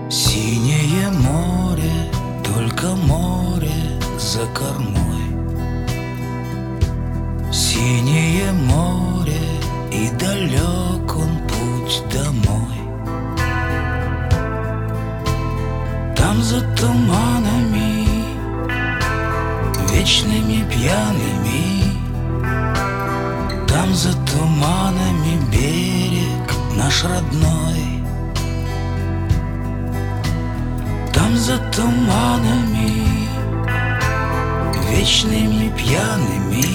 Синее море, только море за кормой. Синее море, и далек он путь домой. Там за туманами, вечными пьяными, там за туманами берег наш родной. Там за туманами, вечными пьяными,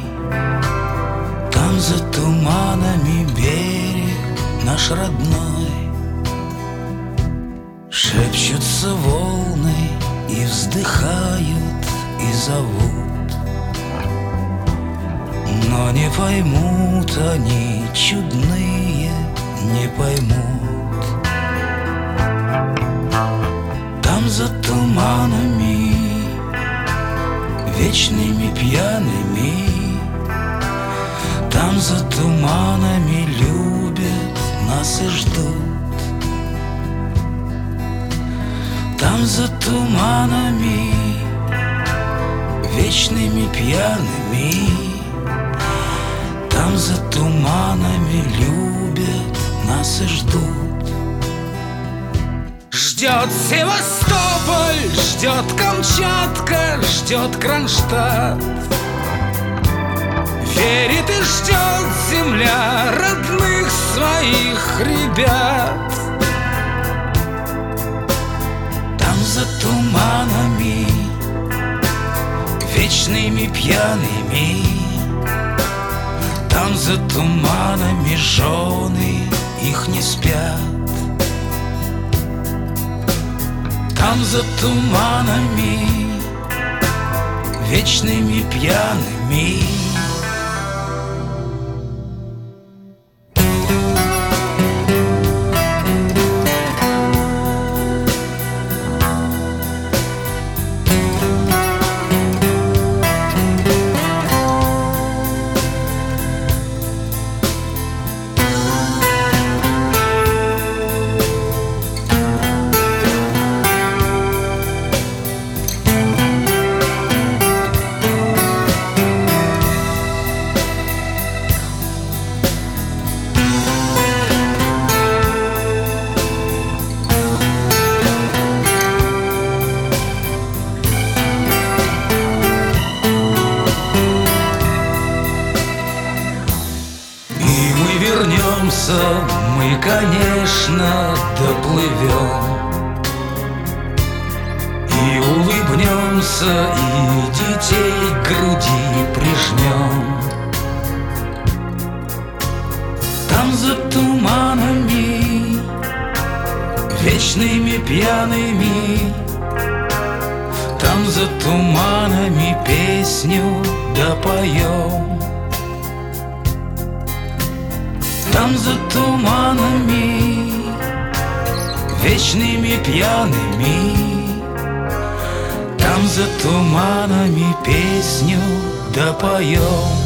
там за туманами берег наш родной. Шепчутся волны и вздыхают, и зовут, но не поймут они, чудные, не поймут. Там за туманами, вечными пьяными, там за туманами любят нас и ждут. Там за туманами, вечными пьяными, там за туманами любят нас и ждут. Ждет Севастополь, ждет Камчатка, ждет Кронштадт. Верит и ждет земля родных своих ребят. Там за туманами, вечными пьяными, там за туманами жены их не спят. Там за туманами, вечными пьяными. Мы, конечно, доплывем и улыбнемся, и детей к груди прижмем. Там за туманами, вечными пьяными, там за туманами песню допоем. Там за туманами, вечными пьяными, там за туманами песню допоем.